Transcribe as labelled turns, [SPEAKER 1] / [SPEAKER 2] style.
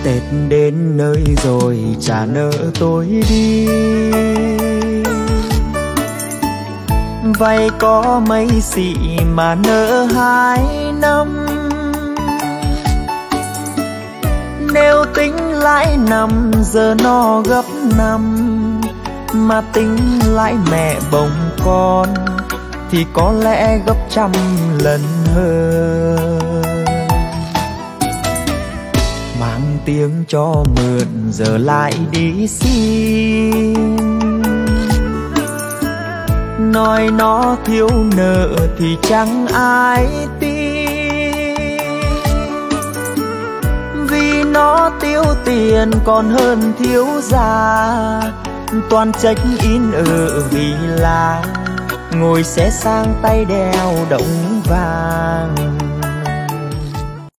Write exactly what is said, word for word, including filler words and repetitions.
[SPEAKER 1] Tết đến nơi rồi trả nợ tôi đi. Vay có mấy xị mà nợ hai năm. Nếu tính lãi năm giờ nó gấp năm, mà tính lãi mẹ bồng con thì có lẽ gấp trăm lần hơn. Mang tiếng cho mượn giờ lại đi xin, nói nó thiếu nợ thì chẳng ai tin, vì nó tiêu tiền còn hơn thiếu gia. Toàn trách in ở vì là ngồi xe sang tay đeo đống vàng.